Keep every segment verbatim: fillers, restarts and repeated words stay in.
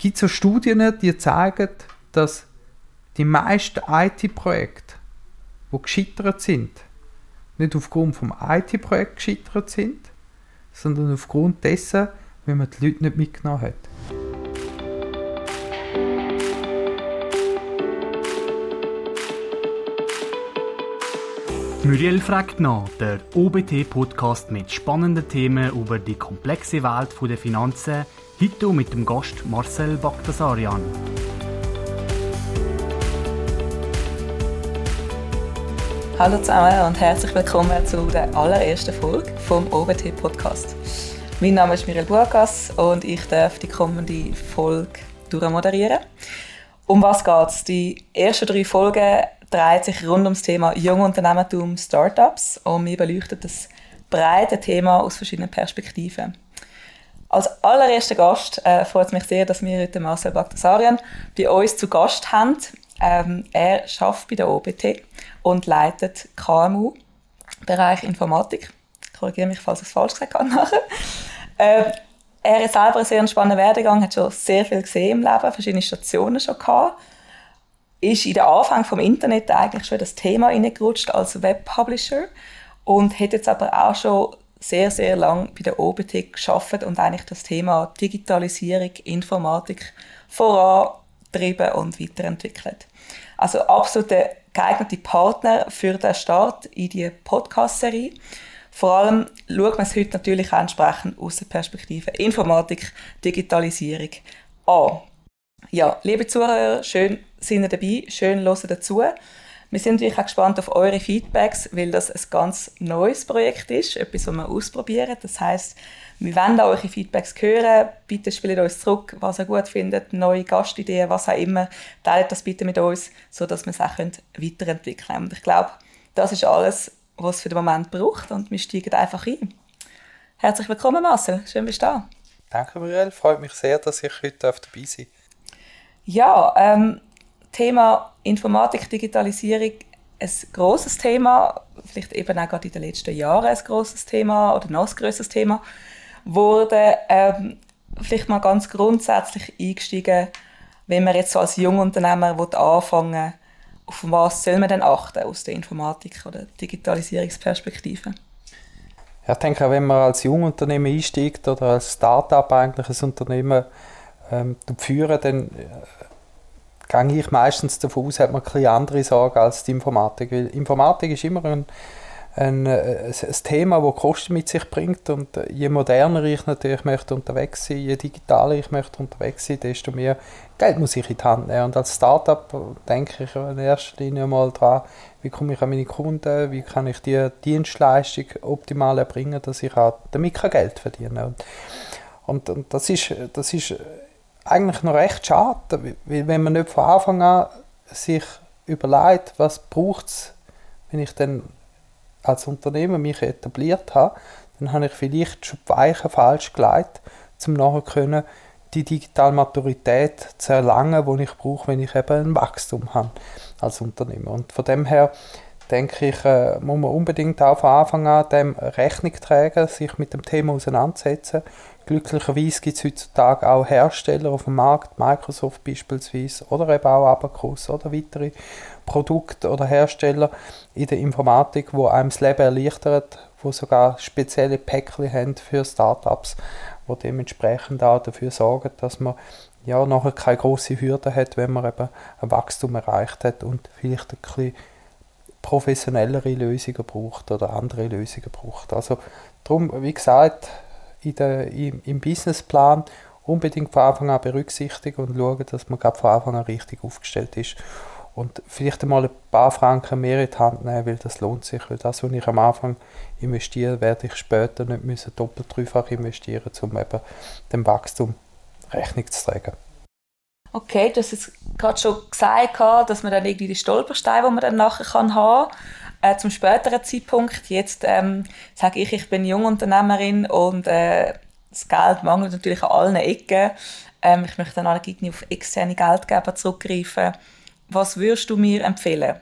gibt so Studien, die zeigen, dass die meisten I T-Projekte, die gescheitert sind, nicht aufgrund des I T-Projekts gescheitert sind, sondern aufgrund dessen, wenn man die Leute nicht mitgenommen hat. Muriel fragt nach, der O B T-Podcast mit spannenden Themen über die komplexe Welt der Finanzen, heute mit dem Gast Marcel Baghtasaryan. Hallo zusammen und herzlich willkommen zu der allerersten Folge vom O B T-Podcast. Mein Name ist Muriel Burgas und ich darf die kommende Folge durchmoderieren. Um was geht's? Die ersten drei Folgen dreht sich rund ums Thema Jungunternehmertum, Startups und wir beleuchten das breite Thema aus verschiedenen Perspektiven. Als allererster Gast äh, freut es mich sehr, dass wir heute Marcel Baghtasaryan bei uns zu Gast haben. Ähm, er arbeitet bei der O B T und leitet K M U-Bereich Informatik. Ich korrigiere mich, falls ich es falsch gesagt habe nachher. Äh, er hat selber einen sehr spannenden Werdegang, hat schon sehr viel gesehen im Leben, verschiedene Stationen schon gehabt. Ist in den Anfang vom Internet eigentlich schon in das Thema hineingerutscht als Webpublisher und hat jetzt aber auch schon sehr, sehr lange bei der O B T gearbeitet und eigentlich das Thema Digitalisierung, Informatik vorantrieben und weiterentwickelt. Also absolut der geeignete Partner für den Start in die Podcast-Serie. Vor allem schaut man es heute natürlich auch entsprechend aus der Perspektive Informatik, Digitalisierung an. Ja, liebe Zuhörer, schön sind ihr dabei, schön hören dazu. Wir sind natürlich auch gespannt auf eure Feedbacks, weil das ein ganz neues Projekt ist, etwas, was wir ausprobieren. Das heisst, wir wollen auch eure Feedbacks hören. Bitte spielt uns zurück, was ihr gut findet, neue Gastideen, was auch immer. Teilt das bitte mit uns, sodass wir es auch weiterentwickeln können. Und ich glaube, das ist alles, was es für den Moment braucht und wir steigen einfach ein. Herzlich willkommen, Marcel. Schön, bist du da. Danke, Muriel. Freut mich sehr, dass ich heute dabei sein darf. Ja, ähm, Thema Informatik, Digitalisierung, ein grosses Thema, vielleicht eben auch gerade in den letzten Jahren ein grosses Thema oder noch ein grosses Thema, wurde ähm, vielleicht mal ganz grundsätzlich eingestiegen, wenn man jetzt so als Jungunternehmer anfangen will, auf was soll man denn achten aus der Informatik- oder Digitalisierungsperspektive? Ja, ich denke, wenn man als Jungunternehmer einsteigt oder als Start-up eigentlich ein Unternehmen ähm, führen, dann äh, gehe ich meistens davon aus, hat man ein bisschen andere Sorgen als die Informatik. Weil Informatik ist immer ein, ein, ein, ein Thema, das Kosten mit sich bringt und je moderner ich natürlich möchte unterwegs sein, je digitaler ich möchte unterwegs sein, desto mehr Geld muss ich in die Hand nehmen. Und als Startup denke ich in erster Linie mal daran, wie komme ich an meine Kunden, wie kann ich die Dienstleistung optimal erbringen, dass ich auch damit Geld verdienen kann. Und, und das ist, das ist eigentlich noch recht schade, weil wenn man nicht von Anfang an sich überlegt, was braucht es, wenn ich dann als Unternehmer mich etabliert habe, dann habe ich vielleicht schon die Weichen falsch gelegt, um nachher können, die digitale Maturität zu erlangen, die ich brauche, wenn ich eben ein Wachstum habe als Unternehmer. Und von dem her denke ich, äh, muss man unbedingt auch von Anfang an dem Rechnung tragen, sich mit dem Thema auseinandersetzen. Glücklicherweise gibt es heutzutage auch Hersteller auf dem Markt, Microsoft beispielsweise, oder eben auch Abacus oder weitere Produkte oder Hersteller in der Informatik, die einem das Leben erleichtern, die sogar spezielle Päckchen haben für Startups, die dementsprechend auch dafür sorgen, dass man ja nachher keine grosse Hürde hat, wenn man eben ein Wachstum erreicht hat und vielleicht ein bisschen professionellere Lösungen braucht oder andere Lösungen braucht. Also darum, wie gesagt, in der, im, im Businessplan unbedingt von Anfang an berücksichtigen und schauen, dass man gerade von Anfang an richtig aufgestellt ist. Und vielleicht einmal ein paar Franken mehr in die Hand nehmen, weil das lohnt sich. Weil das, was ich am Anfang investiere, werde ich später nicht müssen doppelt dreifach investieren, um eben dem Wachstum Rechnung zu tragen. Okay, du hast jetzt gerade schon gesagt, dass man dann irgendwie die Stolpersteine, die man dann nachher haben kann, äh, zum späteren Zeitpunkt. Jetzt ähm, sage ich, ich bin Jungunternehmerin und äh, das Geld mangelt natürlich an allen Ecken. Ähm, ich möchte dann irgendwie auf externe Geldgeber zurückgreifen. Was würdest du mir empfehlen?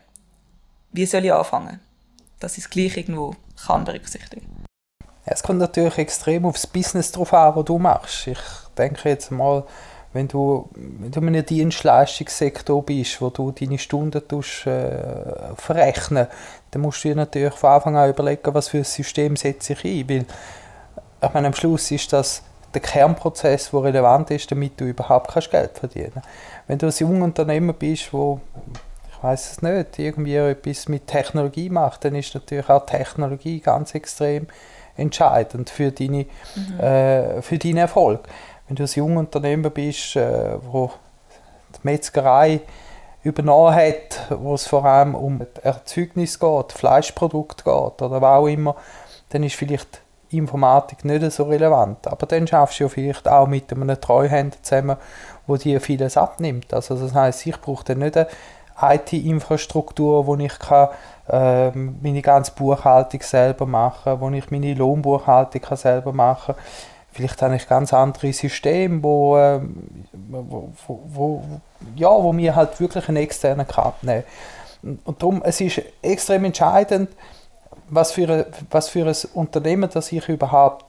Wie soll ich anfangen, dass ich es gleich irgendwo kann berücksichtigen? Ja, es kommt natürlich extrem aufs Business drauf an, was du machst. Ich denke jetzt mal, wenn du, wenn du in einem Dienstleistungssektor bist, wo du deine Stunden tust, äh, verrechnen, dann musst du dir natürlich von Anfang an überlegen, was für ein System setze ich ein, weil ich meine, am Schluss ist das der Kernprozess, der relevant ist, damit du überhaupt kannst Geld verdienen kannst. Wenn du ein junger Unternehmer bist, wo ich weiß es nicht, irgendwie etwas mit Technologie macht, dann ist natürlich auch Technologie ganz extrem entscheidend für, deine, mhm. äh, für deinen Erfolg. Wenn du ein junger Unternehmer bist, äh, wo die Metzgerei übernommen hat, wo es vor allem um Erzeugnis geht, Fleischprodukt geht oder was auch immer, dann ist vielleicht Informatik nicht so relevant. Aber dann schaffst du ja vielleicht auch mit einem Treuhänder zusammen, wo dir vieles abnimmt. Also das heisst, ich brauche dann nicht eine I T-Infrastruktur, wo ich kann, äh, meine ganze Buchhaltung selber machen kann, wo ich meine Lohnbuchhaltung kann selber machen kann. Vielleicht habe ich ganz andere Systeme, wo, äh, wo, wo, wo, ja, wo mir halt wirklich einen externen Cut nehmen. Und darum, es ist extrem entscheidend, was für, ein, was für ein Unternehmen, das ich überhaupt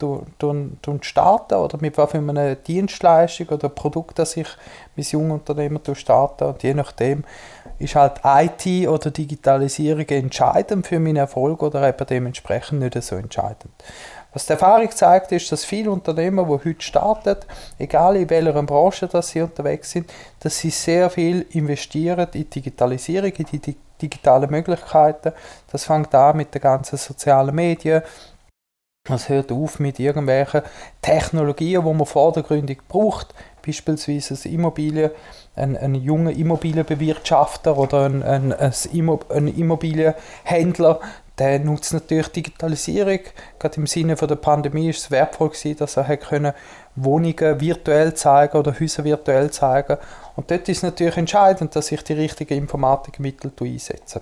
starte oder mit was für einer Dienstleistung oder Produkt, das ich als junger Unternehmer starte. Und je nachdem ist halt I T oder Digitalisierung entscheidend für meinen Erfolg oder eben dementsprechend nicht so entscheidend. Was die Erfahrung zeigt, ist, dass viele Unternehmer, die heute starten, egal in welcher Branche dass sie unterwegs sind, dass sie sehr viel investieren in Digitalisierung, in die digitalen Möglichkeiten. Das fängt an mit den ganzen sozialen Medien. Es hört auf mit irgendwelchen Technologien, die man vordergründig braucht. Beispielsweise eine Immobilie, ein, ein junger Immobilienbewirtschafter oder ein, ein, ein Immobilienhändler, der nutzt natürlich Digitalisierung. Gerade im Sinne von der Pandemie ist es wertvoll gewesen, dass er können Wohnungen virtuell zeigen oder Häuser virtuell zeigen. Und dort ist es natürlich entscheidend, dass ich die richtigen Informatikmittel einsetze.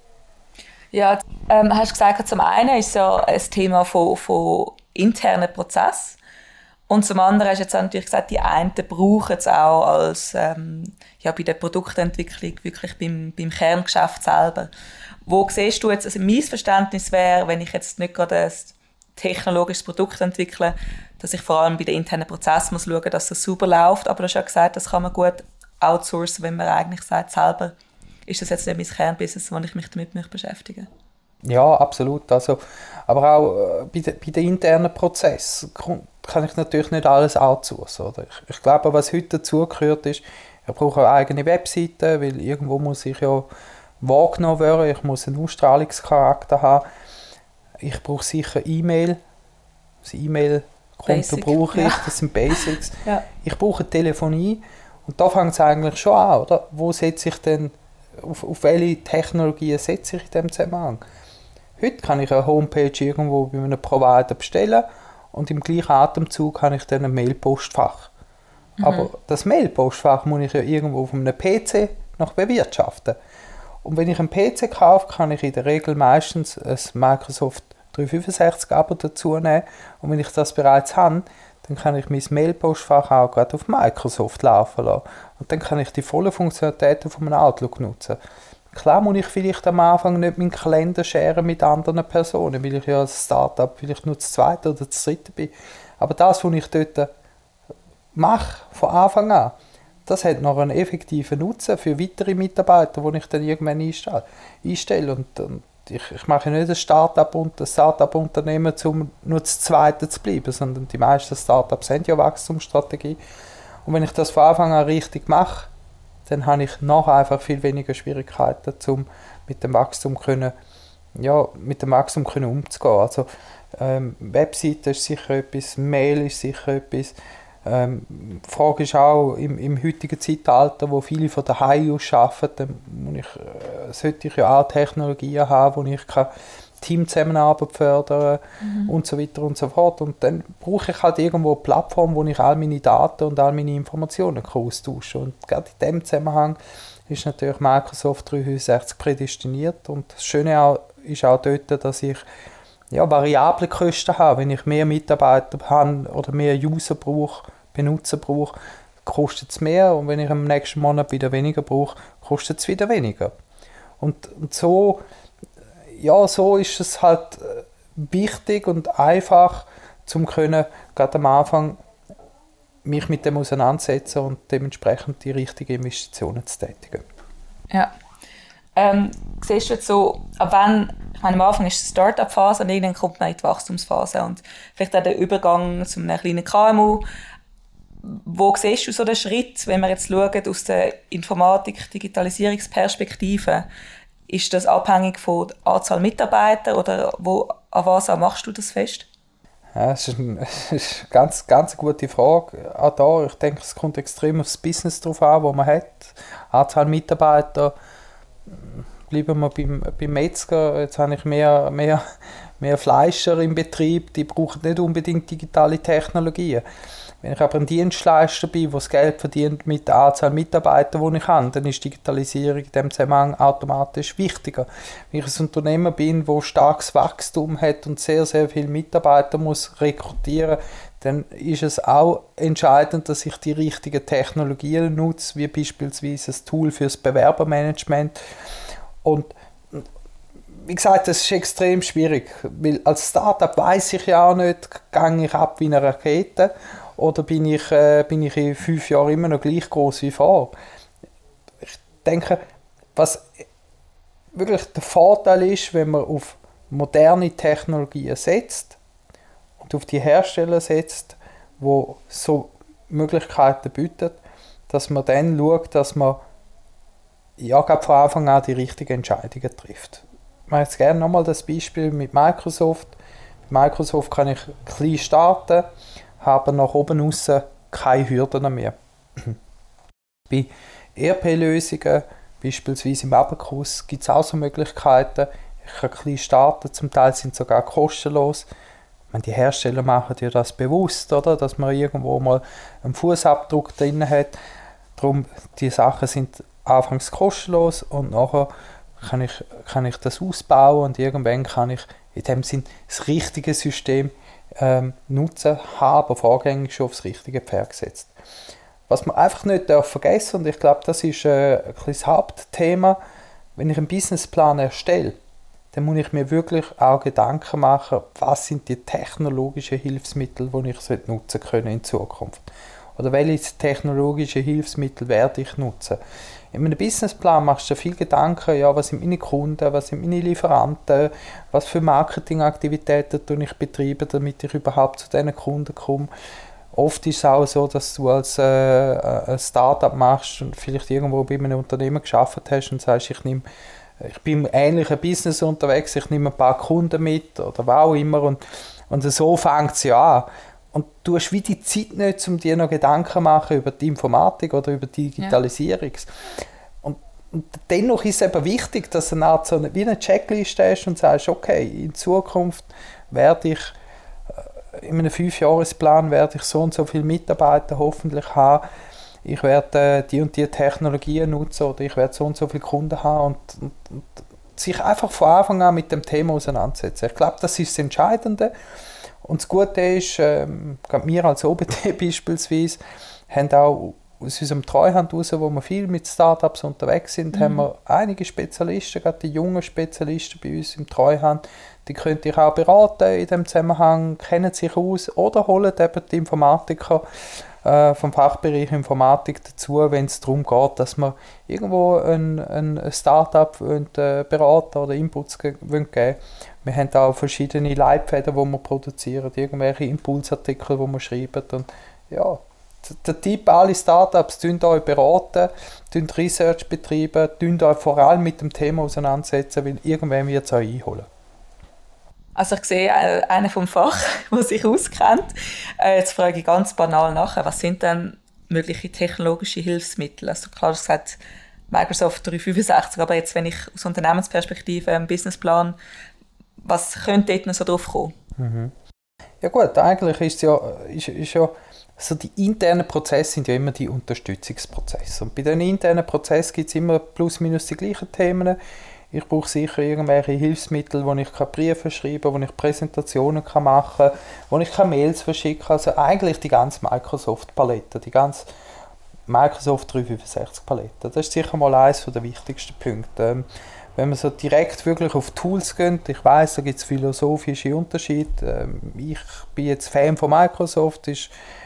Ja, ähm, hast du gesagt, zum einen ist es ja ein Thema von, von internen Prozessen. Und zum anderen hast du jetzt natürlich gesagt, die einen brauchen es auch als, ähm, ja, bei der Produktentwicklung, wirklich beim, beim Kerngeschäft selber. Wo siehst du jetzt, also mein Verständnis wäre, wenn ich jetzt nicht gerade ein technologisches Produkt entwickle, dass ich vor allem bei den internen Prozessen muss schauen, dass das sauber läuft. Aber du hast ja gesagt, das kann man gut outsourcen, wenn man eigentlich sagt, selber ist das jetzt nicht mein Kernbusiness, wo ich mich damit beschäftigen möchte. Ja, absolut. Also, aber auch äh, bei, de, bei den internen Prozessen kann ich natürlich nicht alles outsourcen. Oder? Ich, ich glaube, was heute dazugehört ist, ich brauche eine eigene Webseite, weil irgendwo muss ich ja wahrgenommen werden, ich muss einen Ausstrahlungscharakter haben. Ich brauche sicher E-Mail. Das E-Mail-Konto brauche ich, ja. Das sind Basics. Ja. Ich brauche Telefonie. Und da fängt es eigentlich schon an, oder? Wo setze ich denn, auf, auf welche Technologien setze ich in diesem Zusammenhang? Heute kann ich eine Homepage irgendwo bei einem Provider bestellen und im gleichen Atemzug habe ich dann ein Mailpostfach. Mhm. Aber das Mailpostfach muss ich ja irgendwo auf einem P C noch bewirtschaften. Und wenn ich einen P C kaufe, kann ich in der Regel meistens ein Microsoft dreihundertfünfundsechzig Abo dazu nehmen. Und wenn ich das bereits habe, dann kann ich mein Mailpostfach auch gerade auf Microsoft laufen lassen. Und dann kann ich die vollen Funktionalitäten von meinem Outlook nutzen. Klar muss ich vielleicht am Anfang nicht meinen Kalender sharen mit anderen Personen, weil ich ja als Startup vielleicht nur das zweite oder das dritte bin. Aber das, was ich dort mache, von Anfang an, das hat noch einen effektiven Nutzen für weitere Mitarbeiter, die ich dann irgendwann einstelle. einstelle. Und, und ich, ich mache nicht ein Startup und ein Startup-Unternehmen, um nur das Zweite zu bleiben, sondern die meisten Startups haben ja Wachstumsstrategie. Und wenn ich das von Anfang an richtig mache, dann habe ich nachher einfach viel weniger Schwierigkeiten, um mit dem Wachstum können, ja, mit dem Wachstum können umzugehen. Also ähm, Webseite ist sicher etwas, Mail ist sicher etwas. Ähm, die Frage ist auch, im, im heutigen Zeitalter, wo viele von daheim aus arbeiten, dann ich, äh, sollte ich ja auch Technologien haben, wo ich kann Teamzusammenarbeit fördern mhm. und so weiter und so fort. Und dann brauche ich halt irgendwo eine Plattform, wo ich all meine Daten und all meine Informationen austausche. Und gerade in diesem Zusammenhang ist natürlich Microsoft dreihundertsechzig prädestiniert. Und das Schöne auch, ist auch dort, dass ich ja, variable Kosten habe. Wenn ich mehr Mitarbeiter habe oder mehr User brauche, Benutzer brauche, kostet es mehr. Und wenn ich im nächsten Monat wieder weniger brauche, kostet es wieder weniger. Und, und so ja, so ist es halt wichtig und einfach, zum können gerade am Anfang mich mit dem auseinandersetzen und dementsprechend die richtigen Investitionen zu tätigen. Ja. Ähm, siehst du jetzt so, ab wann, ich meine, am Anfang ist die Start-up-Phase und irgendwann kommt man in die Wachstumsphase und vielleicht auch der Übergang zu einem kleinen K M U. Wo siehst du so den Schritt, wenn wir jetzt schauen, aus der Informatik-Digitalisierungsperspektive? Ist das abhängig von der Anzahl Mitarbeiter oder wo, an was machst du das fest? Ja, das ist, ein, das ist eine ganz, ganz gute Frage. Auch da, ich denke, es kommt extrem aufs Business drauf an, das man hat. Anzahl Mitarbeiter, bleiben wir beim, beim Metzger, jetzt habe ich mehr, mehr, mehr Fleischer im Betrieb, die brauchen nicht unbedingt digitale Technologien. Wenn ich aber ein Dienstleister bin, der das Geld verdient mit der Anzahl Mitarbeiter, die ich habe, dann ist Digitalisierung in diesem Zusammenhang automatisch wichtiger. Wenn ich ein Unternehmen bin, das starkes Wachstum hat und sehr, sehr viele Mitarbeiter muss rekrutieren, dann ist es auch entscheidend, dass ich die richtigen Technologien nutze, wie beispielsweise ein Tool für das Bewerbermanagement. Und wie gesagt, das ist extrem schwierig, weil als Startup weiss ich ja auch nicht, gehe ich ab wie eine Rakete oder bin ich, äh, bin ich in fünf Jahren immer noch gleich groß wie vor. Ich denke, was wirklich der Vorteil ist, wenn man auf moderne Technologien setzt und auf die Hersteller setzt, die so Möglichkeiten bieten, dass man dann schaut, dass man ja, von Anfang an die richtigen Entscheidungen trifft. Ich mache jetzt gerne nochmal das Beispiel mit Microsoft. Mit Microsoft kann ich klein starten, habe nach oben raus keine Hürden mehr. Bei E R P-Lösungen, beispielsweise im Abacus, gibt es auch so Möglichkeiten. Ich kann klein starten, zum Teil sind sie sogar kostenlos. Ich meine, die Hersteller machen ja das bewusst, oder? Dass man irgendwo mal einen Fußabdruck drin hat. Darum, die Sachen sind anfangs kostenlos und nachher kann ich, kann ich das ausbauen und irgendwann kann ich in dem Sinn das richtige System ähm, nutzen, habe aber vorgängig schon aufs richtige Pferd gesetzt. Was man einfach nicht darf vergessen, und ich glaube, das ist äh, ein bisschen das Hauptthema, wenn ich einen Businessplan erstelle, dann muss ich mir wirklich auch Gedanken machen, was sind die technologischen Hilfsmittel, die ich nutzen können in Zukunft. Oder welche technologischen Hilfsmittel werde ich nutzen? In einem Businessplan machst du dir viel Gedanken, ja, was sind meine Kunden, was sind meine Lieferanten, was für Marketingaktivitäten tue ich betreibe, damit ich überhaupt zu diesen Kunden komme. Oft ist es auch so, dass du als äh, ein Startup machst und vielleicht irgendwo bei einem Unternehmen gearbeitet hast und sagst, ich, nehm, ich bin im ähnlichen Business unterwegs, ich nehme ein paar Kunden mit oder was auch immer und, und so fängt es ja an. Und du hast wie die Zeit nicht, um dir noch Gedanken zu machen über die Informatik oder über die Digitalisierung. Ja. Und, und dennoch ist es eben wichtig, dass du eine Art so eine, wie eine Checkliste hast und sagst, okay, in Zukunft werde ich in einem Fünfjahresplan werde ich so und so viele Mitarbeiter hoffentlich haben. Ich werde die und die Technologien nutzen oder ich werde so und so viele Kunden haben und, und, und sich einfach von Anfang an mit dem Thema auseinandersetzen. Ich glaube, das ist das Entscheidende. Und das Gute ist, ähm, wir als O B T beispielsweise haben auch aus unserem Treuhand raus, wo wir viel mit Startups unterwegs sind, mhm. haben wir einige Spezialisten, gerade die jungen Spezialisten bei uns im Treuhand, die könnt ihr auch beraten in diesem Zusammenhang, kennen sich aus oder holen eben die Informatiker äh, vom Fachbereich Informatik dazu, wenn es darum geht, dass man irgendwo ein, ein Startup wollt, äh, beraten oder Inputs ge- geben wollen. Wir haben auch verschiedene Leitfäden, die wir produzieren, irgendwelche Impulsartikel, die wir schreiben. Und ja, der Tipp, alle Startups, tun euch beraten, tun Research betreiben, tun euch vor allem mit dem Thema auseinandersetzen, weil irgendwann wird es euch einholen. Also ich sehe einen vom Fach, der sich auskennt. Jetzt frage ich ganz banal nachher, was sind denn mögliche technologische Hilfsmittel? Also klar, du hast gesagt, Microsoft dreihundertfünfundsechzig, aber jetzt, wenn ich aus Unternehmensperspektive einen Businessplan, was könnte dort noch so drauf kommen? Mhm. Ja gut, eigentlich ist ja, ist, ist ja also die internen Prozesse sind ja immer die Unterstützungsprozesse. Und bei den internen Prozessen gibt es immer plus minus die gleichen Themen. Ich brauche sicher irgendwelche Hilfsmittel, wo ich Briefe schreiben kann, wo ich Präsentationen machen kann, wo ich Mails verschicken kann. Also eigentlich die ganze Microsoft-Palette, die ganze Microsoft dreihundertfünfundsechzig-Palette. Das ist sicher mal eines der wichtigsten Punkte. Ähm, wenn man so direkt wirklich auf Tools geht, ich weiss, da gibt es philosophische Unterschiede. Ähm, ich bin jetzt Fan von Microsoft, ist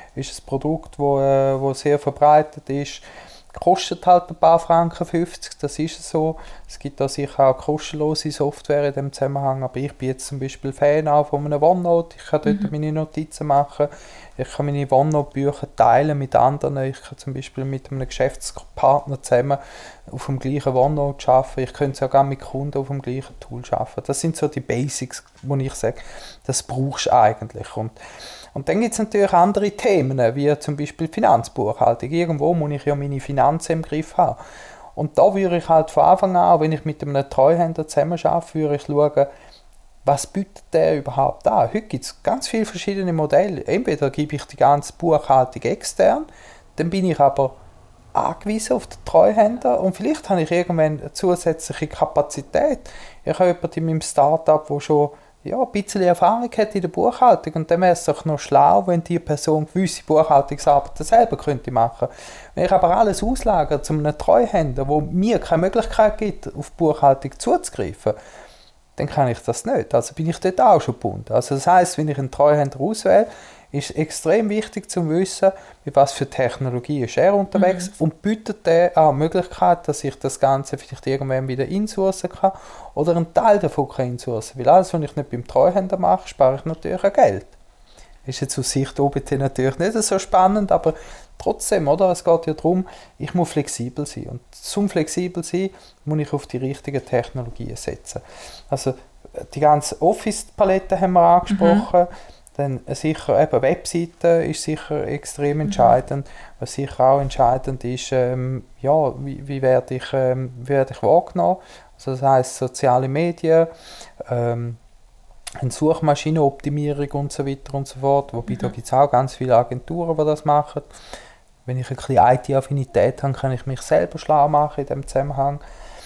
ist ein Produkt, wo, äh, wo sehr verbreitet ist. Kostet halt ein paar Franken fünfzig, das ist so. Es gibt da sicher auch kostenlose Software in dem Zusammenhang, aber ich bin jetzt zum Beispiel Fan auch von einem OneNote. Ich kann dort mhm. meine Notizen machen. Ich kann meine OneNote-Bücher teilen mit anderen. Ich kann zum Beispiel mit einem Geschäftspartner zusammen auf dem gleichen OneNote arbeiten. Ich könnte sogar mit Kunden auf dem gleichen Tool arbeiten. Das sind so die Basics, wo ich sage, das brauchst du eigentlich. Und Und dann gibt es natürlich andere Themen, wie zum Beispiel Finanzbuchhaltung. Irgendwo muss ich ja meine Finanzen im Griff haben. Und da würde ich halt von Anfang an, wenn ich mit einem Treuhänder zusammen arbeite, würde ich schauen, was bietet der überhaupt an. Heute gibt es ganz viele verschiedene Modelle. Entweder gebe ich die ganze Buchhaltung extern, dann bin ich aber angewiesen auf den Treuhänder und vielleicht habe ich irgendwann eine zusätzliche Kapazität. Ich habe jemanden in meinem Startup, der schon ja, ein bisschen Erfahrung hat in der Buchhaltung und dann wäre es doch noch schlau, wenn die Person gewisse Buchhaltungsarbeiten selber könnte machen. Wenn ich aber alles auslagere zu einem Treuhänder, wo mir keine Möglichkeit gibt, auf die Buchhaltung zuzugreifen, dann kann ich das nicht. Also bin ich dort auch schon gebunden. Also das heisst, wenn ich einen Treuhänder auswähle, ist es extrem wichtig zu wissen, mit was für Technologie ist er unterwegs mhm. und bietet er auch die Möglichkeit, dass ich das Ganze vielleicht irgendwann wieder insourcen kann oder einen Teil davon kann insourcen. Weil alles, was ich nicht beim Treuhänder mache, spare ich natürlich auch Geld. Ist jetzt aus Sicht O B T natürlich nicht so spannend, aber trotzdem, oder? Es geht ja darum, ich muss flexibel sein. Und zum flexibel sein, muss ich auf die richtigen Technologien setzen. Also die ganze Office-Palette haben wir angesprochen. Mhm. Dann sicher eben Webseiten ist sicher extrem entscheidend. Mhm. Was sicher auch entscheidend ist, ähm, ja, wie, wie, werde ich, ähm, wie werde ich wahrgenommen. Also das heisst soziale Medien, ähm, eine Suchmaschinenoptimierung und so weiter und so fort. Wobei mhm. da gibt es auch ganz viele Agenturen, die das machen. Wenn ich ein bisschen I T-Affinität habe, kann ich mich selber schlau machen in diesem Zusammenhang.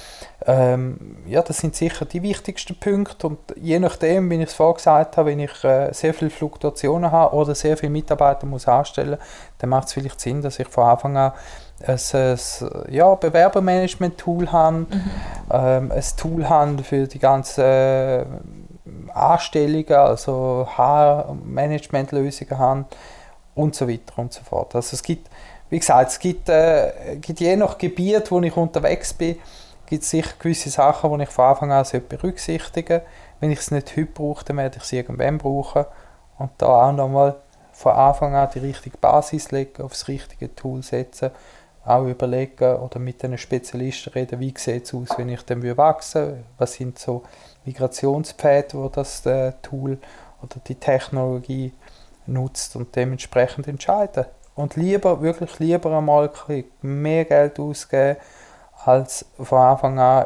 Ähm, ja, das sind sicher die wichtigsten Punkte und je nachdem, wie ich es vorher gesagt habe, wenn ich äh, sehr viele Fluktuationen habe oder sehr viele Mitarbeiter muss anstellen, dann macht es vielleicht Sinn, dass ich von Anfang an ein, ein ja, Bewerbermanagement-Tool habe, mhm. ähm, ein Tool habe für die ganzen äh, Anstellungen, also H R-Management-Lösungen habe und so weiter und so fort. Also es gibt, wie gesagt, es gibt, äh, gibt je nach Gebiet, wo ich unterwegs bin, gibt es sicher gewisse Sachen, die ich von Anfang an berücksichtigen sollte. Wenn ich es nicht heute brauche, dann werde ich es irgendwann brauchen. Und da auch nochmal von Anfang an die richtige Basis legen, auf das richtige Tool setzen, auch überlegen oder mit den Spezialisten reden, wie sieht es aus, wenn ich dann wachsen will, was sind so Migrationspfade, wo das äh, Tool oder die Technologie nutzt und dementsprechend entscheiden. Und lieber, wirklich lieber einmal mehr Geld ausgeben, als von Anfang an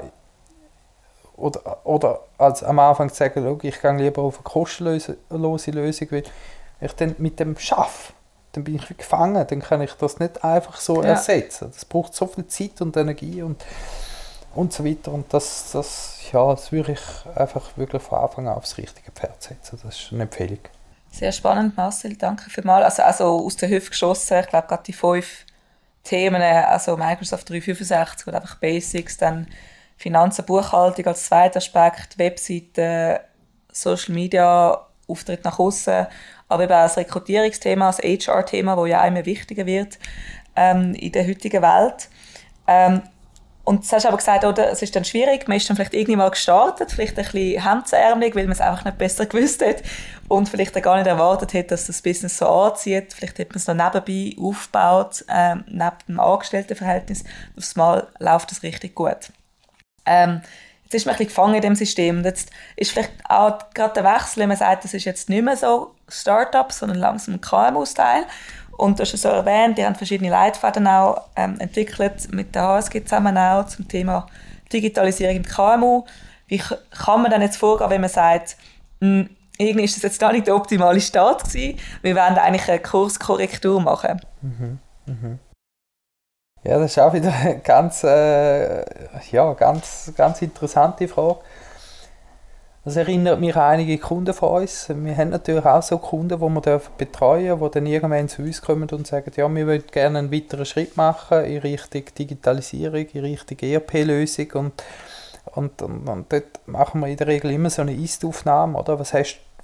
oder, oder als am Anfang zu sagen, ich gehe lieber auf eine kostenlose Lösung, weil ich dann mit dem schaffe, dann bin ich gefangen, dann kann ich das nicht einfach so ja. ersetzen. Das braucht so viel Zeit und Energie und, und so weiter und das, das, ja, das würde ich einfach wirklich von Anfang an aufs richtige Pferd setzen. Das ist eine Empfehlung. Sehr spannend, Marcel, danke vielmals. Also, also aus der Hüfte geschossen, ich glaube gerade die fünf Themen, also Microsoft dreihundertfünfundsechzig oder einfach Basics, dann Finanzen, Buchhaltung als zweiter Aspekt, Webseiten, Social Media, Auftritt nach außen, aber eben auch das Rekrutierungsthema, das H R-Thema, das ja immer wichtiger wird ähm, in der heutigen Welt. Ähm, und du hast aber gesagt, oder, es ist dann schwierig, man ist dann vielleicht irgendwie mal gestartet, vielleicht ein bisschen hemdsärmelig, weil man es einfach nicht besser gewusst hat und vielleicht auch gar nicht erwartet hat, dass das Business so anzieht. Vielleicht hat man es noch nebenbei aufgebaut, ähm, neben dem Angestelltenverhältnis. Aufs Mal läuft es richtig gut. Ähm, jetzt ist man ein bisschen gefangen in dem System. Und jetzt ist vielleicht auch gerade der Wechsel, wenn man sagt, das ist jetzt nicht mehr so Start-up, sondern langsam ein K M U-Style. Und du hast es so erwähnt, die haben verschiedene Leitfäden auch ähm, entwickelt, mit der H S G zusammen auch, zum Thema Digitalisierung im K M U. Wie kann man dann jetzt vorgehen, wenn man sagt, mh, irgendwie ist das jetzt gar nicht der optimale Start gewesen, wir wollen eigentlich eine Kurskorrektur machen? Mhm. Mhm. Ja, das ist auch wieder eine ganz, äh, ja, ganz, ganz interessante Frage. Das erinnert mich an einige Kunden von uns. Wir haben natürlich auch so Kunden, die wir betreuen dürfen, die dann irgendwann zu uns kommen und sagen, ja, wir würden gerne einen weiteren Schritt machen in Richtung Digitalisierung, in Richtung E R P-Lösung. Und, und, und, und dort machen wir in der Regel immer so eine Ist-Aufnahme. Oder? Was, hast,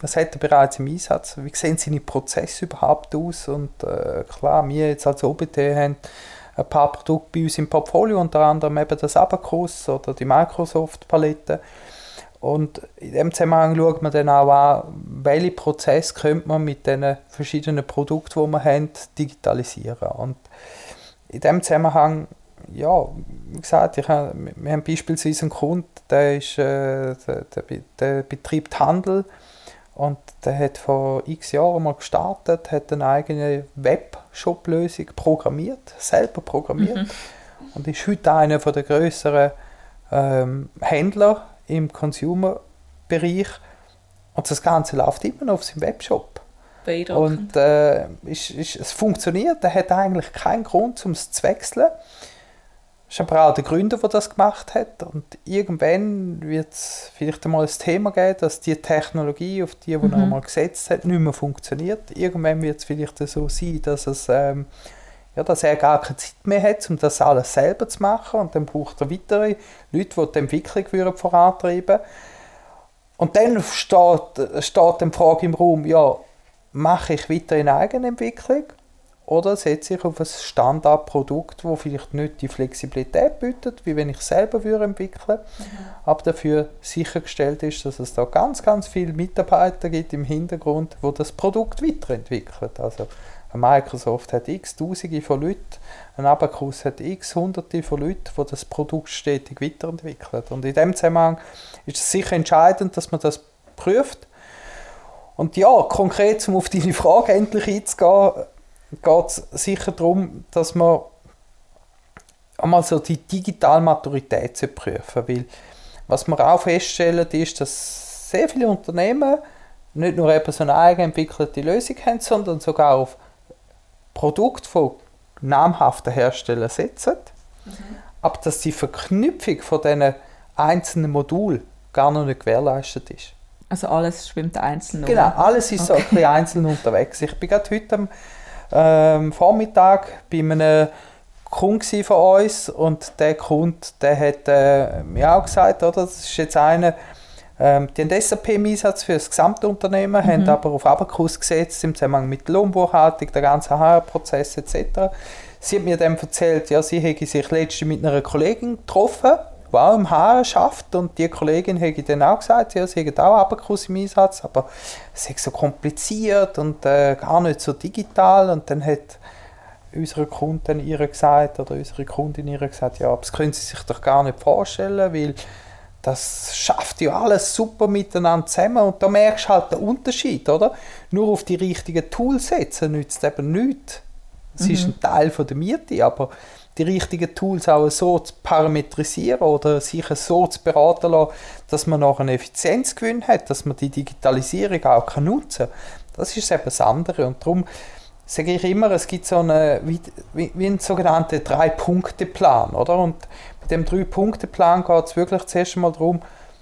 was hat er bereits im Einsatz, wie sehen seine Prozesse überhaupt aus und äh, klar, wir jetzt als O B T haben ein paar Produkte bei uns im Portfolio, unter anderem eben das Abacus oder die Microsoft-Palette. Und in dem Zusammenhang schaut man dann auch an, welche Prozesse könnte man mit den verschiedenen Produkten, die wir haben, digitalisieren. Und in dem Zusammenhang, ja, wie gesagt, ich habe, wir haben beispielsweise einen Kunden, der, ist, äh, der, der, der betreibt Handel und der hat vor x Jahren mal gestartet, hat eine eigene Webshop-Lösung programmiert, selber programmiert mhm. und ist heute einer der grösseren ähm, Händler im Consumer-Bereich und das Ganze läuft immer noch auf seinem Webshop. Und äh, ist, ist, es funktioniert, er hat eigentlich keinen Grund, um es zu wechseln. Das ist aber auch der Gründer, der das gemacht hat. Und irgendwann wird es vielleicht einmal ein Thema geben, dass die Technologie, auf die, die mhm. er mal gesetzt hat, nicht mehr funktioniert. Irgendwann wird es vielleicht so sein, dass, es, ähm, ja, dass er gar keine Zeit mehr hat, um das alles selber zu machen. Und dann braucht er weitere Leute, die die Entwicklung vorantreiben würden. Und dann steht, steht die Frage im Raum, ja, mache ich weiter in Eigenentwicklung oder setze ich auf ein Standardprodukt, das vielleicht nicht die Flexibilität bietet, wie wenn ich es selber entwickeln würde, mhm. aber dafür sichergestellt ist, dass es da ganz, ganz viele Mitarbeiter gibt im Hintergrund, die das Produkt weiterentwickeln. Also Microsoft hat x Tausende von Leuten, ein Abacus hat x Hunderte von Leuten, die das Produkt stetig weiterentwickeln. Und in dem Zusammenhang ist es sicher entscheidend, dass man das prüft. Und ja, konkret, um auf deine Frage endlich einzugehen, geht es sicher darum, dass man einmal so die digitale Maturität zu prüfen. Weil was wir auch feststellen, ist, dass sehr viele Unternehmen nicht nur eben so eine eigenentwickelte Lösung haben, sondern sogar auf Produkte von namhaften Herstellern setzen. Mhm. Aber dass die Verknüpfung von diesen einzelnen Modulen gar noch nicht gewährleistet ist. Also alles schwimmt einzeln. Genau, alles ist okay. so ein bisschen einzeln unterwegs. Ich bin gerade heute am ähm, Vormittag bei einem Kunden von uns und der Kunde, der hat äh, mir auch gesagt, oder, das ist jetzt einer, ähm, die haben S A P im Einsatz für das gesamte Unternehmen, mhm. haben aber auf Abacus gesetzt im Zusammenhang mit der Lohnbuchhaltung, der ganzen H R-Prozess et cetera. Sie hat mir dann erzählt, ja, sie hätte sich letztens mit einer Kollegin getroffen, die auch im H R schafft, und die Kollegin hat dann auch gesagt, ja, sie hätten auch Abacus im Einsatz, aber es ist so kompliziert und äh, gar nicht so digital. Und dann hat unsere Kundin ihr gesagt, oder unsere Kundin ihr gesagt, ja, das können sie sich doch gar nicht vorstellen, weil das schafft ja alles super miteinander zusammen. Und da merkst du halt den Unterschied, oder? Nur auf die richtigen Tools setzen nützt eben nichts. Es mhm. ist ein Teil von der Miete, aber die richtigen Tools auch so zu parametrisieren oder sich so zu beraten lassen, dass man noch einen Effizienzgewinn hat, dass man die Digitalisierung auch kann nutzen kann. Das ist eben das andere. Und darum sage ich immer, es gibt so eine, wie, wie einen sogenannten Drei-Punkte-Plan. Oder? Und mit dem Drei-Punkte-Plan geht es wirklich zuerst einmal darum,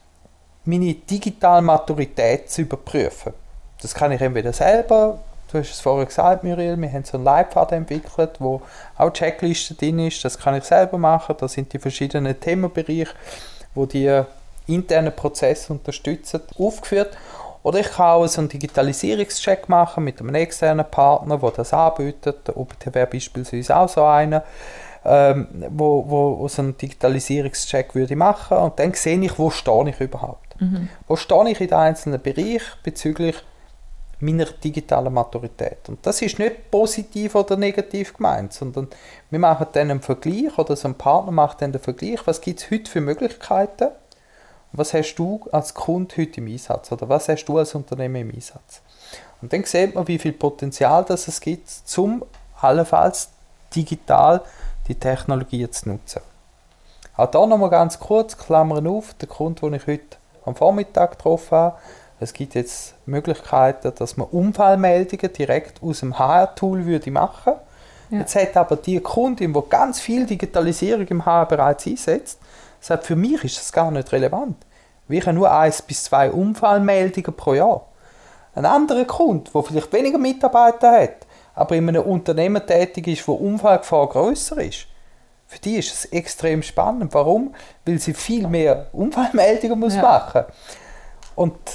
meine digitale Maturität zu überprüfen. Das kann ich entweder selber. Du hast es vorher gesagt, Muriel, wir haben so einen Leitfaden entwickelt, wo auch Checkliste drin ist. Das kann ich selber machen. Da sind die verschiedenen Themenbereiche, wo die internen Prozesse unterstützen, aufgeführt. Oder ich kann auch so einen Digitalisierungscheck machen mit einem externen Partner, der das anbietet. Der O B T wäre beispielsweise auch so einer, ähm, wo, wo, wo so einen Digitalisierungscheck würde machen. Und dann sehe ich, wo stehe ich überhaupt. Mhm. Wo stehe ich in den einzelnen Bereichen bezüglich meiner digitalen Maturität. Und das ist nicht positiv oder negativ gemeint, sondern wir machen dann einen Vergleich, oder so ein Partner macht dann den Vergleich, was gibt es heute für Möglichkeiten, was hast du als Kunde heute im Einsatz, oder was hast du als Unternehmen im Einsatz. Und dann sieht man, wie viel Potenzial das es gibt, um allenfalls digital die Technologie zu nutzen. Auch da nochmal ganz kurz, Klammern auf, der Kunde, den ich heute am Vormittag getroffen habe. Es gibt jetzt Möglichkeiten, dass man Unfallmeldungen direkt aus dem H R-Tool würde machen. Ja. Jetzt hat aber die Kundin, die ganz viel Digitalisierung im H R bereits einsetzt, sagt, für mich ist das gar nicht relevant. Wir haben nur eins bis zwei Unfallmeldungen pro Jahr. Ein anderer Kunde, der vielleicht weniger Mitarbeiter hat, aber in einem Unternehmen tätig ist, wo Unfallgefahr grösser ist, für die ist es extrem spannend. Warum? Weil sie viel mehr Unfallmeldungen muss ja. machen. Und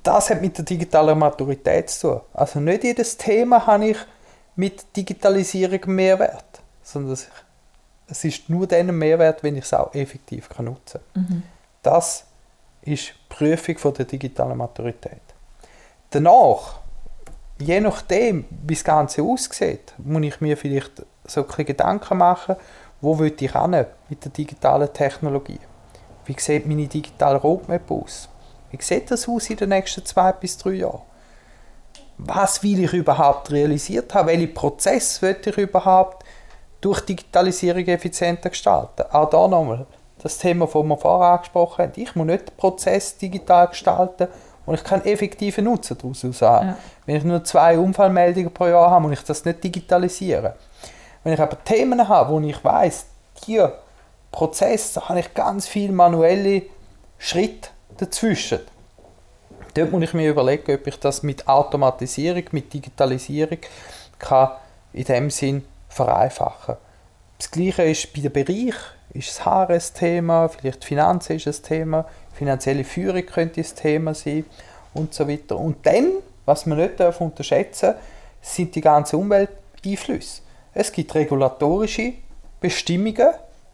das hat mit der digitalen Maturität zu tun. Also nicht jedes Thema habe ich mit Digitalisierung Mehrwert, sondern es ist nur dann ein Mehrwert, wenn ich es auch effektiv nutzen kann. Mhm. Das ist die Prüfung von der digitalen Maturität. Danach, je nachdem, wie das Ganze aussieht, muss ich mir vielleicht so ein bisschen Gedanken machen, wo will ich hin mit der digitalen Technologie? Wie sieht meine digitale Roadmap aus? Wie sieht das aus in den nächsten zwei bis drei Jahren? Was will ich überhaupt realisiert haben? Welche Prozesse will ich überhaupt durch Digitalisierung effizienter gestalten? Auch da nochmal das Thema, das wir vorher angesprochen haben. Ich muss nicht den Prozess digital gestalten und ich kann effektiven Nutzen daraus haben. Ja. Wenn ich nur zwei Unfallmeldungen pro Jahr habe, muss ich das nicht digitalisieren. Wenn ich aber Themen habe, wo ich weiss, hier Prozess, da habe ich ganz viele manuelle Schritte dazwischen. Dort muss ich mir überlegen, ob ich das mit Automatisierung, mit Digitalisierung kann in dem Sinn vereinfachen. Das Gleiche ist bei dem Bereich, ist das H R S-Thema, vielleicht Finanzen ist ein Thema, finanzielle Führung könnte ein Thema sein und so weiter. Und dann, was man nicht unterschätzen darf, sind die ganzen Umwelteinflüsse. Es gibt regulatorische Bestimmungen.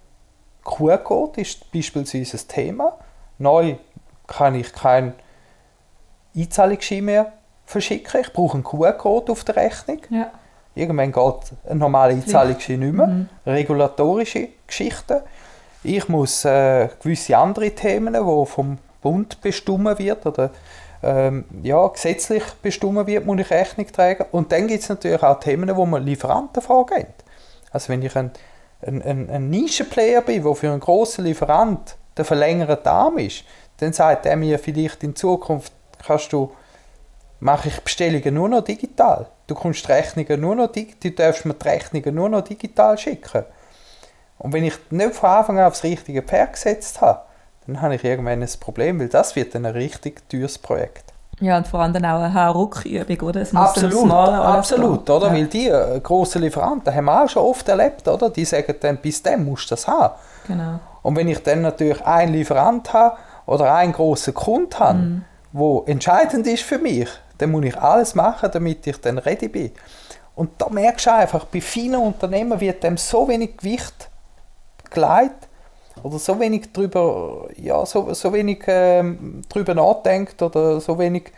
Q R-Code ist beispielsweise ein Thema. Neu kann ich keinen Einzahlungsschein mehr verschicken. Ich brauche einen Q R-Code auf der Rechnung. Ja. Irgendwann geht ein normaler Einzahlungsschein nicht mehr. Mhm. Regulatorische Geschichten. Ich muss äh, gewisse andere Themen, die vom Bund bestimmt wird oder ähm, ja, gesetzlich bestimmt wird, muss ich Rechnung tragen. Und dann gibt es natürlich auch Themen, wo man Lieferanten vorgehen. Also wenn ich ein, ein, ein, ein Nischenplayer bin, der für einen grossen Lieferant der verlängerte Arm ist, dann sagt er mir vielleicht in Zukunft, kannst du, mache ich Bestellungen nur noch digital. Du kommst die Rechnungen nur noch digital, du darfst mir die Rechnungen nur noch digital schicken. Und wenn ich nicht von Anfang an aufs richtige Pferd gesetzt habe, dann habe ich irgendwann ein Problem, weil das wird dann ein richtig teures Projekt. Ja, und vor allem dann auch eine H R-Rückübung, oder? Es muss absolut, absolut, oder? Ja. Weil die äh, grossen Lieferanten haben wir auch schon oft erlebt, oder? Die sagen dann, bis dann musst du das haben. Genau. Und wenn ich dann natürlich einen Lieferant habe oder einen grossen Kunden habe, mhm. wo entscheidend ist für mich, dann muss ich alles machen, damit ich dann ready bin. Und da merkst du einfach, bei vielen Unternehmen wird dem so wenig Gewicht gelegt oder so wenig drüber, ja, so, so wenig ähm, drüber nachdenkt oder so wenig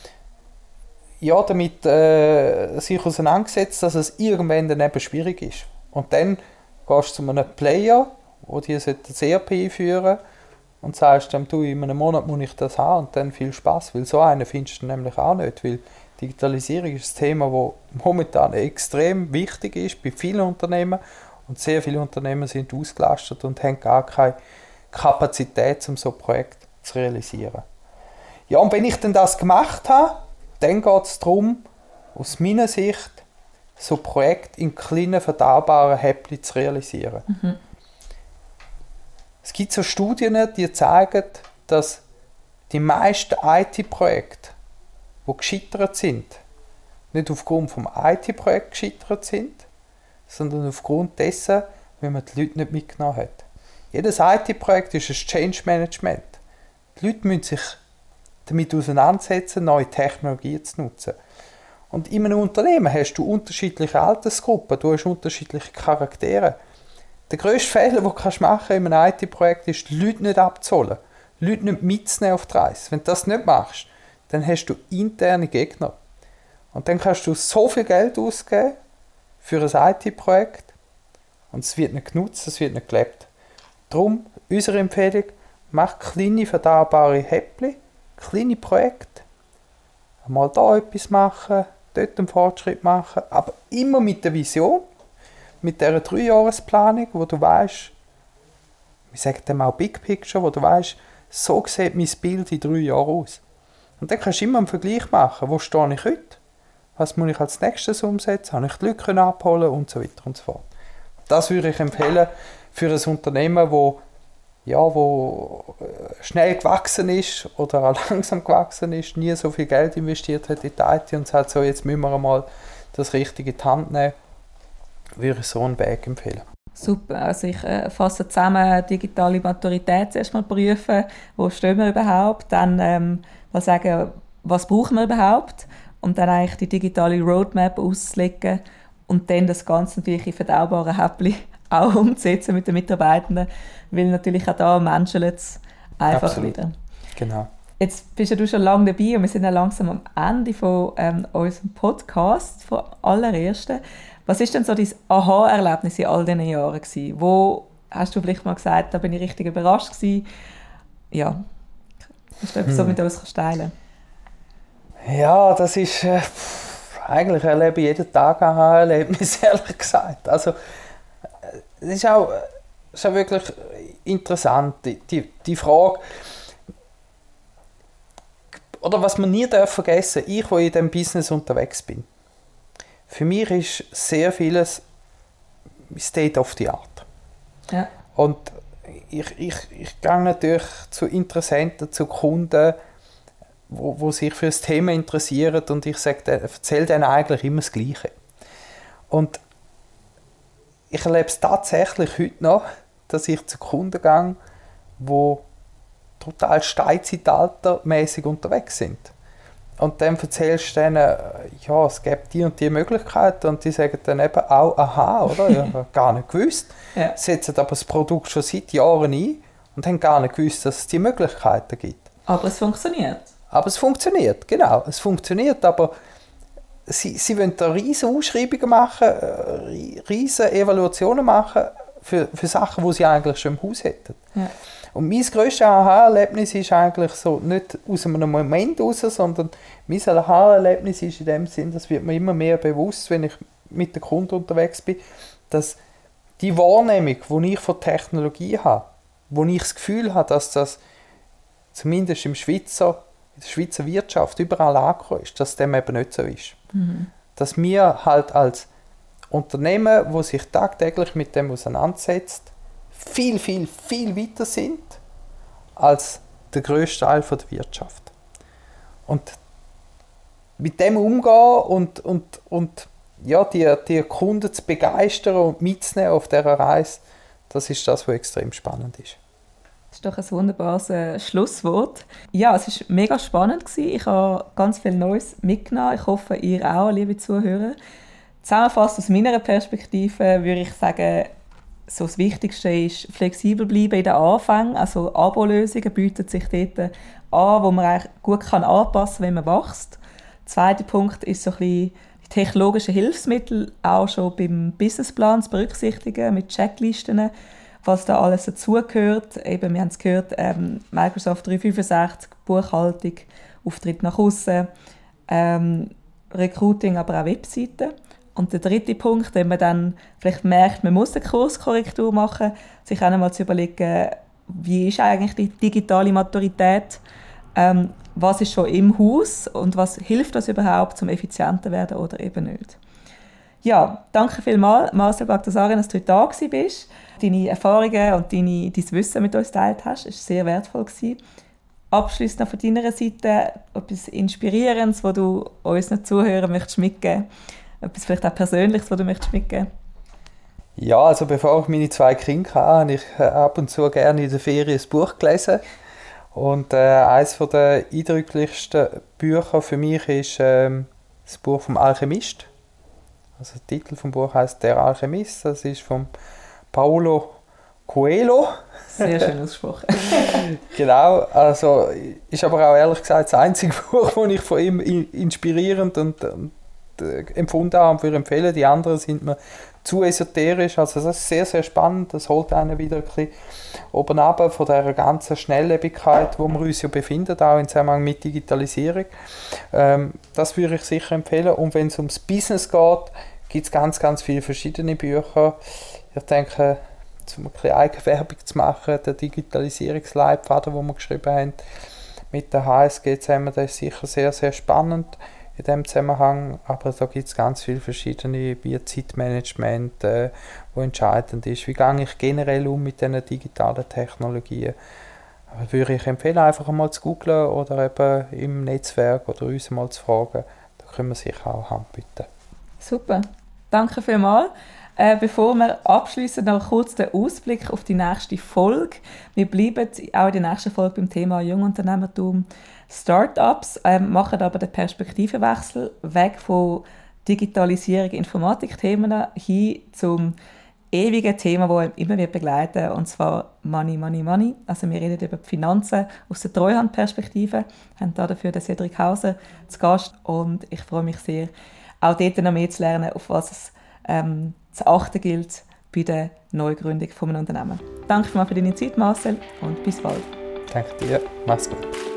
ja, damit äh, sich auseinandergesetzt, dass es irgendwann dann eben schwierig ist. Und dann gehst du zu einem Player, der dir das E R P einführen und sagst dann, du, in einem Monat muss ich das haben und dann viel Spaß, weil so einen findest du nämlich auch nicht, weil Digitalisierung ist ein Thema, das momentan extrem wichtig ist bei vielen Unternehmen und sehr viele Unternehmen sind ausgelastet und haben gar keine Kapazität, um so ein Projekt zu realisieren. Ja, und wenn ich dann das gemacht habe, dann geht es darum, aus meiner Sicht, so ein Projekt in kleinen, verdaubaren Häppchen zu realisieren. Mhm. Es gibt so Studien, die zeigen, dass die meisten I T-Projekte, die gescheitert sind, nicht aufgrund des I T-Projekts gescheitert sind, sondern aufgrund dessen, wenn man die Leute nicht mitgenommen hat. Jedes I T-Projekt ist ein Change Management. Die Leute müssen sich damit auseinandersetzen, neue Technologien zu nutzen. Und in einem Unternehmen hast du unterschiedliche Altersgruppen, du hast unterschiedliche Charaktere. Der grösste Fehler, den du machen kannst in einem I T-Projekt, ist, die Leute nicht abzuholen, die Leute nicht mitzunehmen auf die Reise. Wenn du das nicht machst, dann hast du interne Gegner. Und dann kannst du so viel Geld ausgeben für ein I T-Projekt und es wird nicht genutzt, es wird nicht gelebt. Darum, unsere Empfehlung, mach kleine, verdaubare Häppchen, kleine Projekte. Mal da etwas machen, dort einen Fortschritt machen, aber immer mit der Vision, mit dieser Dreijahresplanung, wo du weißt, wir sagen dem auch Big Picture, wo du weißt, so sieht mein Bild in drei Jahren aus. Und dann kannst du immer einen Vergleich machen, wo stehe ich heute, was muss ich als nächstes umsetzen, habe ich die Leute abholen und so weiter und so fort. Das würde ich empfehlen für ein Unternehmen, wo, ja, wo schnell gewachsen ist oder auch langsam gewachsen ist, nie so viel Geld investiert hat in die I T und sagt, so, jetzt müssen wir einmal das Richtige in die Hand nehmen, würde ich so einen Weg empfehlen. Super, also ich äh, fasse zusammen, digitale Maturität zuerst mal prüfen, wo stehen wir überhaupt, dann ähm, mal sagen, was brauchen wir überhaupt und dann eigentlich die digitale Roadmap auszulegen und dann das Ganze natürlich in verdaubaren Häppchen auch umzusetzen mit den Mitarbeitenden, weil natürlich auch da menschelt es einfach Absolut. wieder. Genau. Jetzt bist ja du schon lange dabei und wir sind ja langsam am Ende von ähm, unserem Podcast, von allerersten. Was ist denn so dein Aha-Erlebnis in all diesen Jahren gewesen? Wo hast du vielleicht mal gesagt, da bin ich richtig überrascht gewesen? Ja, hast du etwas so Hm. mit uns teilen? Ja, das ist äh, eigentlich erlebe ich jeden Tag ein Erlebnis, ehrlich gesagt. Also, es ist auch, es ist auch wirklich interessant, die, die, die Frage, oder was man nie darf vergessen, ich, der in diesem Business unterwegs bin, für mich ist sehr vieles State of the Art. Ja. Und ich, ich, ich gehe natürlich zu Interessenten, zu Kunden, wo, wo sich für das Thema interessieren und ich sage, erzähle denen eigentlich immer das Gleiche. Und ich erlebe es tatsächlich heute noch, dass ich zu Kunden gehe, die total steinzeitaltermäßig unterwegs sind. Und dann erzählst du denen, ja, es gibt die und die Möglichkeiten und die sagen dann eben auch, aha, oder? Ich habe gar nicht gewusst. Ja. Setzen aber das Produkt schon seit Jahren ein und haben gar nicht gewusst, dass es diese Möglichkeiten gibt. Aber es funktioniert. Aber es funktioniert, genau. Es funktioniert, aber sie, sie wollen da riesige Ausschreibungen machen, riesige Evaluationen machen für, für Sachen, die sie eigentlich schon im Haus hätten. Ja. Und mein grösstes Aha-Erlebnis ist eigentlich so, nicht aus einem Moment raus, sondern mein Aha-Erlebnis ist in dem Sinn, das wird mir immer mehr bewusst, wenn ich mit den Kunden unterwegs bin, dass die Wahrnehmung, die ich von Technologie habe, wo ich das Gefühl habe, dass das zumindest im Schweizer, in der Schweizer Wirtschaft überall angekommen ist, dass dem eben nicht so ist. Mhm. Dass wir halt als Unternehmen, das sich tagtäglich mit dem auseinandersetzt, viel, viel, viel weiter sind als der grösste Teil der Wirtschaft. Und mit dem umgehen und, und, und ja, die, die Kunden zu begeistern und mitzunehmen auf dieser Reise, das ist das, was extrem spannend ist. Das ist doch ein wunderbares äh, Schlusswort. Ja, es war mega spannend gewesen. Ich habe ganz viel Neues mitgenommen. Ich hoffe, ihr auch, liebe Zuhörer. Zusammenfassend aus meiner Perspektive würde ich sagen, so das Wichtigste ist, flexibel bleiben in den Anfängen. Also Abo-Lösungen bieten sich dort an, wo man eigentlich gut kann anpassen kann, wenn man wächst. Der zweite Punkt ist so ein bisschen die technologischen Hilfsmittel auch schon beim Businessplan zu berücksichtigen, mit Checklisten, was da alles dazugehört. Eben, wir haben es gehört, ähm, Microsoft dreihundertfünfundsechzig, Buchhaltung, Auftritt nach außen, ähm, Recruiting, aber auch Webseiten. Und der dritte Punkt, wenn man dann vielleicht merkt, man muss eine Kurskorrektur machen, sich auch einmal zu überlegen, wie ist eigentlich die digitale Maturität, ähm, was ist schon im Haus und was hilft das überhaupt, um effizienter zu werden oder eben nicht. Ja, danke vielmals, Marcel Baghtasarian, dass du heute da bist, deine Erfahrungen und deine, dein Wissen mit uns geteilt hast. Es war sehr wertvoll. Abschließend noch von deiner Seite etwas Inspirierendes, was du unseren Zuhörern möchtest mitgeben möchtest. Etwas vielleicht auch Persönliches, was du möchtest mitgeben? Ja, also bevor ich meine zwei Kinder hatte, habe ich ab und zu gerne in der Ferien ein Buch gelesen. Und äh, eines der eindrücklichsten Bücher für mich ist ähm, das Buch vom Alchemist. Also der Titel des Buches heißt «Der Alchemist». Das ist von Paulo Coelho. Sehr schön ausgesprochen. Genau, also ist aber auch ehrlich gesagt das einzige Buch, das ich von ihm inspirierend und, und empfunden habe und würde empfehlen. Die anderen sind mir zu esoterisch. Also das ist sehr, sehr spannend. Das holt einen wieder ein bisschen oben runter von dieser ganzen Schnelllebigkeit, wo wir uns ja befinden, auch im Zusammenhang mit Digitalisierung. Ähm, das würde ich sicher empfehlen. Und wenn es ums Business geht, gibt es ganz, ganz viele verschiedene Bücher. Ich denke, um ein bisschen Eigenwerbung zu machen, der Digitalisierungsleitfaden, den wir geschrieben haben, mit der H S G zusammen, das ist sicher sehr, sehr spannend in diesem Zusammenhang, aber da gibt es ganz viele verschiedene, wie Zeitmanagement, äh, wo entscheidend ist. Wie gehe ich generell um mit diesen digitalen Technologien? Aber würde ich empfehlen, einfach einmal zu googlen oder eben im Netzwerk oder uns mal zu fragen. Da können wir sicher auch Hand bieten. Super, danke vielmals. Äh, bevor wir abschließen, noch kurz den Ausblick auf die nächste Folge. Wir bleiben auch in der nächsten Folge beim Thema Jungunternehmertum, Startups, ähm, machen aber den Perspektivenwechsel weg von Digitalisierung, Informatikthemen hin zum ewigen Thema, das einem immer wieder begleiten wird, und zwar Money, Money, Money. Also wir reden über die Finanzen aus der Treuhandperspektive, wir haben dafür den Cedric Hauser zu Gast und ich freue mich sehr, auch dort noch mehr zu lernen, auf was es ähm, zu achten gilt bei der Neugründung von einem Unternehmen. Danke für deine Zeit, Marcel, und bis bald. Danke dir, mach's gut.